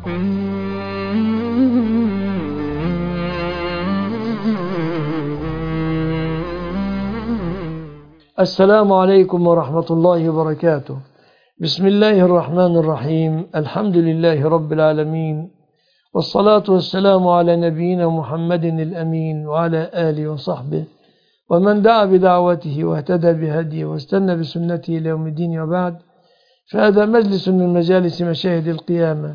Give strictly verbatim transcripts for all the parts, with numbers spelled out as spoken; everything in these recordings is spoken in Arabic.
السلام عليكم ورحمة الله وبركاته. بسم الله الرحمن الرحيم. الحمد لله رب العالمين، والصلاة والسلام على نبينا محمد الأمين وعلى آله وصحبه ومن دعا بدعوته واهتدى بهديه واستنى بسنته إلى يوم الدين، وبعد، فهذا مجلس من مجالس مشاهد القيامة،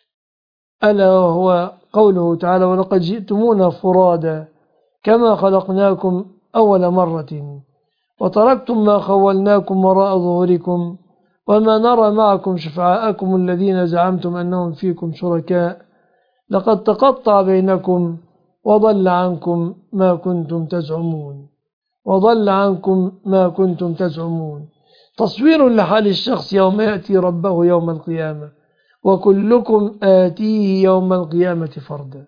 ألا وهو قوله تعالى: ولقد جئتمونا فرادا كما خلقناكم أول مرة وتركتم ما خولناكم وراء ظهوركم وما نرى معكم شفعاءكم الذين زعمتم أنهم فيكم شركاء لقد تقطع بينكم وضل عنكم ما كنتم تزعمون وضل عنكم ما كنتم تزعمون. تصوير لحال الشخص يوم يأتي ربه يوم القيامة: وكلكم آتيه يوم القيامة فردا.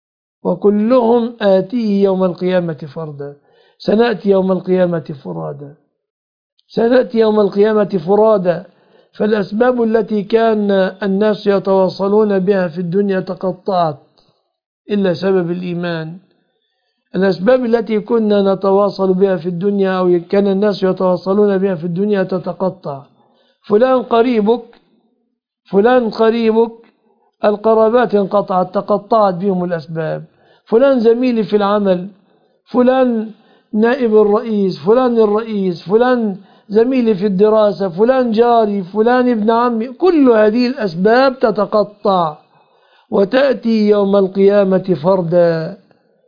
وكلهم آتيه يوم القيامة فردا. سنأتي يوم القيامة فرادا. سنأتي يوم القيامة فرادا. فالأسباب التي كان الناس يتواصلون بها في الدنيا تقطعت إلا سبب الإيمان. الأسباب التي كنا نتواصل بها في الدنيا أو كان الناس يتواصلون بها في الدنيا تتقطع. فلان قريبك فلان قريبك القرابات انقطعت، تقطعت بهم الأسباب. فلان زميلي في العمل، فلان نائب الرئيس، فلان الرئيس، فلان زميلي في الدراسة، فلان جاري، فلان ابن عمي، كل هذه الأسباب تتقطع وتأتي يوم القيامة فردا.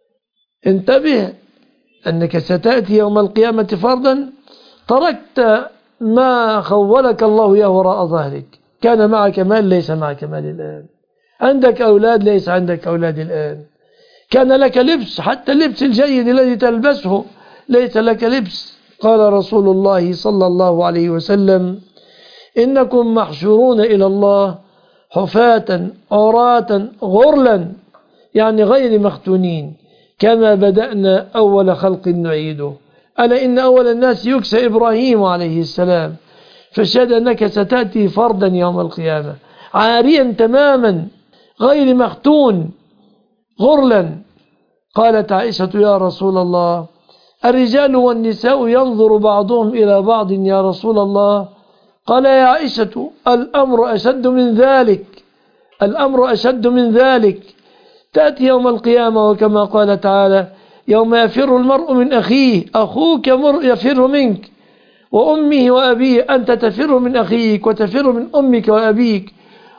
انتبه أنك ستأتي يوم القيامة فردا. تركت ما خولك الله إياه وراء ظهرك. كان معك مال ليس معك مال الآن. عندك أولاد ليس عندك أولاد الآن. كان لك لبس، حتى اللبس الجيد الذي تلبسه ليس لك لبس. قال رسول الله صلى الله عليه وسلم: إنكم محشورون إلى الله حفاة عراة غرلا، يعني غير مختونين، كما بدأنا أول خلق نعيده. ألا إن أول الناس يكسى إبراهيم عليه السلام، فشهد أنك ستأتي فردا يوم القيامة عاريا تماما غير مختون غرلا. قالت عائشة: يا رسول الله، الرجال والنساء ينظر بعضهم إلى بعض يا رسول الله؟ قال: يا عائشة، الأمر أشد من ذلك الأمر أشد من ذلك. تأتي يوم القيامة وكما قال تعالى: يوم يفر المرء من أخيه، أخوك يفر منك، وأمه وأبيه، أنت تفر من أخيك وتفر من أمك وأبيك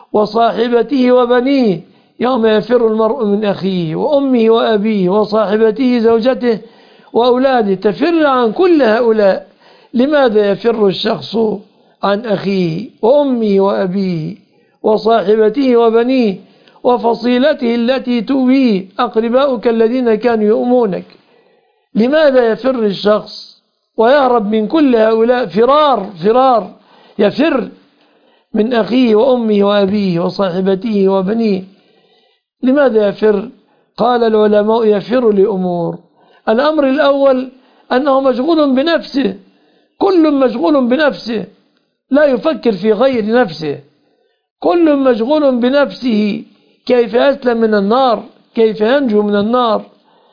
وصاحبته وبنيه. يوم يفر المرء من أخيه وأمه وأبيه وصاحبته زوجته وأولاده. تفر عن كل هؤلاء. لماذا يفر الشخص عن أخيه وأمه وأبيه وصاحبته وبنيه وفصيلته التي تؤويه، أقرباؤك الذين كانوا يؤمونك؟ لماذا يفر الشخص ويهرب من كل هؤلاء؟ فرار فرار يفر من أخيه وأمه وأبيه وصاحبته وبنيه. لماذا يفر؟ قال العلماء: يفر لأمور. الأمر الأول أنه مشغول بنفسه. كل مشغول بنفسه، لا يفكر في غير نفسه. كل مشغول بنفسه، كيف يسلم من النار، كيف ينجو من النار.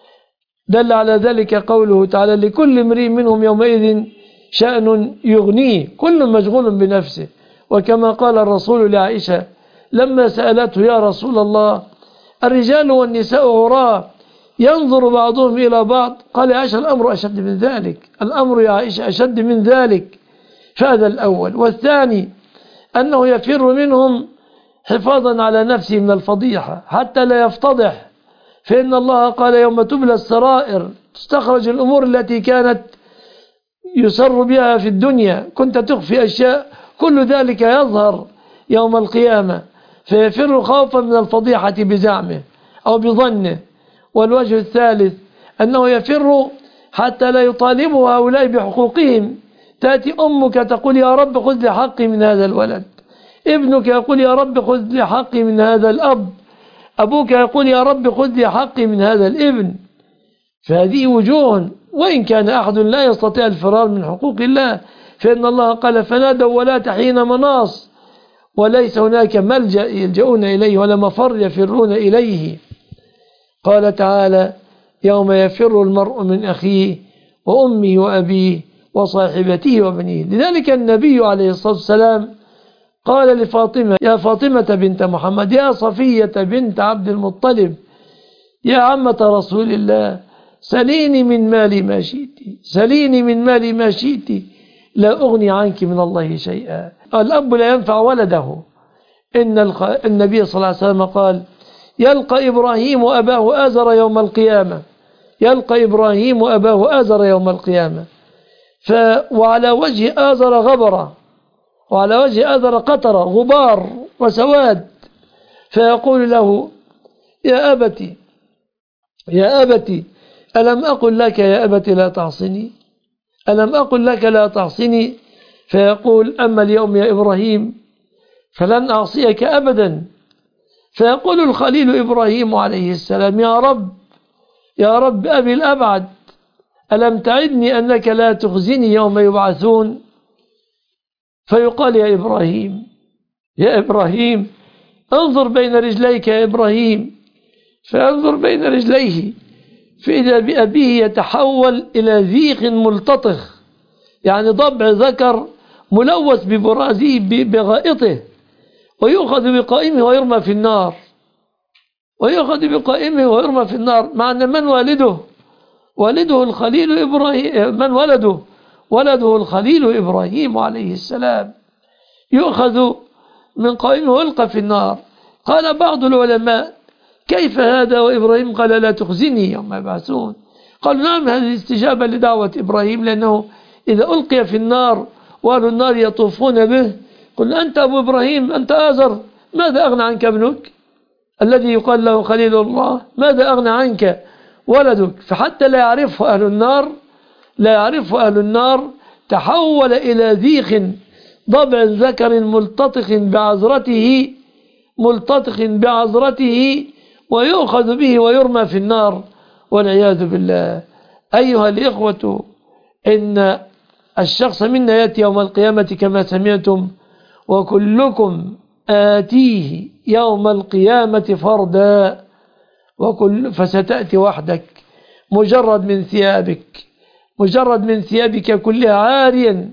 دل على ذلك قوله تعالى: لكل امرئ منهم يومئذ شأن يغنيه. كل مشغول بنفسه. وكما قال الرسول لعائشة لما سألته: يا رسول الله، الرجال والنساء عراة ينظر بعضهم إلى بعض؟ قال: يا عائشة، الأمر أشد من ذلك. الأمر يا عائشة أشد من ذلك. فهذا الأول. والثاني أنه يفر منهم حفاظا على نفسه من الفضيحة حتى لا يفتضح. فإن الله قال: يوم تبلى السرائر، تستخرج الأمور التي كانت يسر بها في الدنيا، كنت تخفي أشياء، كل ذلك يظهر يوم القيامة، فيفر خوفا من الفضيحة بزعمه أو بظنه. والوجه الثالث أنه يفر حتى لا يطالبه هؤلاء بحقوقهم. تأتي أمك تقول: يا رب خذ لي حقي من هذا الولد. ابنك يقول: يا رب خذ لي حقي من هذا الأب. أبوك يقول: يا رب خذ لي حقي من هذا الابن. فهذه وجوه، وإن كان أحد لا يستطيع الفرار من حقوق الله، فإن الله قال: فنادوا ولا تحين مناص. وليس هناك ملجأ يلجؤون إليه ولا مفر يفرون إليه. قال تعالى: يوم يفر المرء من أخيه وأمه وأبيه وصاحبته وبنيه. لذلك النبي عليه الصلاة والسلام قال لفاطمة: يا فاطمة بنت محمد، يا صفية بنت عبد المطلب، يا عمة رسول الله، سليني من مالي ما شئت، سليني من مالي ما شئت، لا أغني عنك من الله شيئا. الأب لا ينفع ولده. إن النبي صلى الله عليه وسلم قال: يلقى إبراهيم أباه آزر يوم القيامة، يلقى إبراهيم أباه آزر يوم القيامة ف وعلى وجه آزر غبرة، وعلى وجه آزر قطرة، غبار وسواد، فيقول له: يا أبتي يا أبتي ألم أقل لك يا أبتي لا تعصني، ألم أقل لك لا تعصني؟ فيقول: أما اليوم يا إبراهيم فلن أعصيك أبدا. فيقول الخليل إبراهيم عليه السلام: يا رب يا رب أبي الأبعد، ألم تعدني أنك لا تخزني يوم يبعثون؟ فيقال: يا إبراهيم يا إبراهيم انظر بين رجليك يا إبراهيم. فينظر بين رجليه فإذا بأبيه يتحول إلى ذيخ ملتطخ، يعني ضبع ذكر ملوث ببرازه بغائطه، ويؤخذ بقائمه ويرمى في النار، ويؤخذ بقائمه ويرمى في النار. معنى من والده؟ والده الخليل إبراهيم. من ولده؟ ولده الخليل إبراهيم عليه السلام، يؤخذ من قائمه ويلقى في النار. قال بعض العلماء: كيف هذا وإبراهيم قال لا تخزني يوم يبعثون؟ قالوا: نعم، هذه استجابة لدعوة إبراهيم، لأنه إذا ألقي في النار وأهل النار يطوفون به قل: أنت أبو إبراهيم، أنت آزر، ماذا أغنى عنك ابنك الذي يقال له خليل الله؟ ماذا أغنى عنك ولدك؟ فحتى لا يعرفه أهل النار، لا يعرفه أهل النار، تحول إلى ذيخ ضبع ذكر ملتطخ بعذرته ملتطخ بعذرته ويؤخذ به ويرمى في النار والعياذ بالله. أيها الإخوة، إن الشخص منا يأتي يوم القيامة كما سمعتم، وكلكم آتيه يوم القيامة فردا، وكل فستأتي وحدك، مجرد من ثيابك مجرد من ثيابك كلها عاريا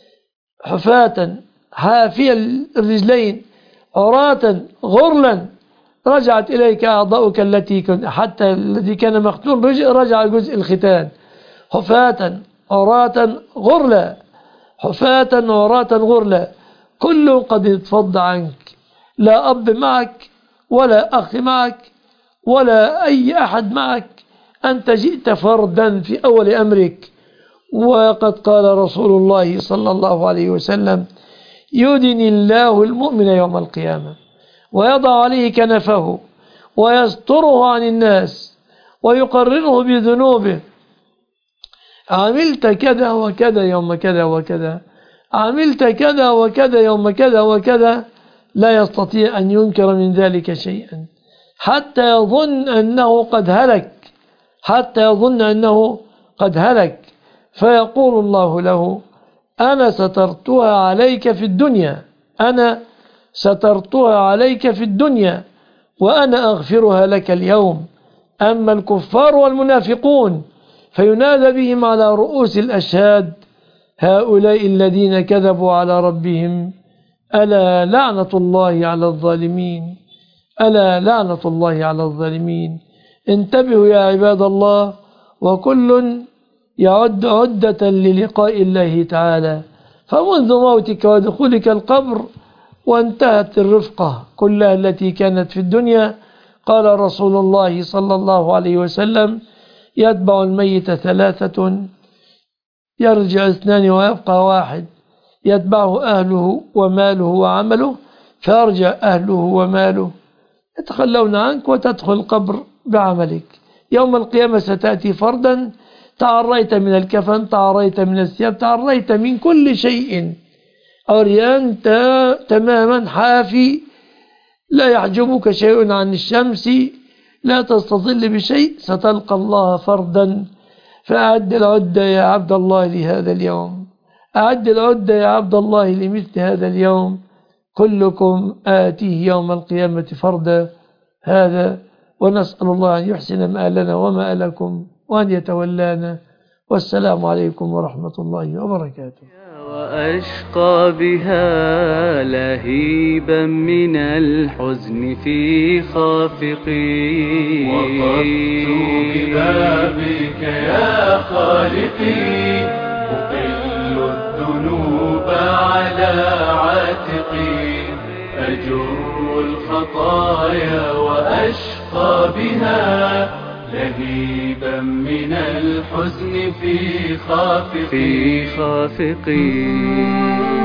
حفاة حافيا الرجلين عراة غرلا، رجعت إليك أعضاؤك التي كنت حتى الذي كان مختون رجع جزء الختان، حفاة عراة غرلا، حفاة عراة غرلا، كل قد اتفض عنك، لا أب معك ولا أخ معك ولا أي أحد معك، أنت جئت فردا في أول أمرك. وقد قال رسول الله صلى الله عليه وسلم: يدني الله المؤمن يوم القيامة ويضع عليه كنفه ويستره عن الناس ويقرره بذنوبه: عملت كذا وكذا يوم كذا وكذا، عملت كذا وكذا يوم كذا وكذا، لا يستطيع أن ينكر من ذلك شيئا حتى يظن أنه قد هلك حتى يظن أنه قد هلك فيقول الله له: أنا سترتها عليك في الدنيا أنا سترتها عليك في الدنيا وأنا أغفرها لك اليوم. أما الكفار والمنافقون فينادى بهم على رؤوس الأشهاد: هؤلاء الذين كذبوا على ربهم، ألا لعنة الله على الظالمين، ألا لعنة الله على الظالمين. انتبهوا يا عباد الله، وكل يعد عدة للقاء الله تعالى، فمنذ موتك ودخولك القبر وانتهت الرفقة كلها التي كانت في الدنيا. قال رسول الله صلى الله عليه وسلم: يتبع الميت ثلاثة، يرجع اثنان ويبقى واحد، يتبعه أهله وماله وعمله، فيرجع أهله وماله يتخلون عنك وتدخل القبر بعملك. يوم القيامة ستأتي فردا، تعريت من الكفن، تعريت من الثياب، تعريت من كل شيء، عريان تماما حافي، لا يحجبك شيء عن الشمس، لا تستظل بشيء، ستلقى الله فردا. فأعد العدة يا عبد الله لهذا اليوم، أعد العدة يا عبد الله لمثل هذا اليوم، كلكم آتيه يوم القيامة فردا. هذا ونسأل الله أن يحسن مآلنا ومآلكم وأن يتولانا. والسلام عليكم ورحمة الله وبركاته. وأشقى بها لهيبا من الحزن في خافقي. وقفت ببابك يا خالقي أقل الذنوب على عاتقي. أجر الخطايا وأشقى بها لهيبا من الحزن في خافقي. في خافقي.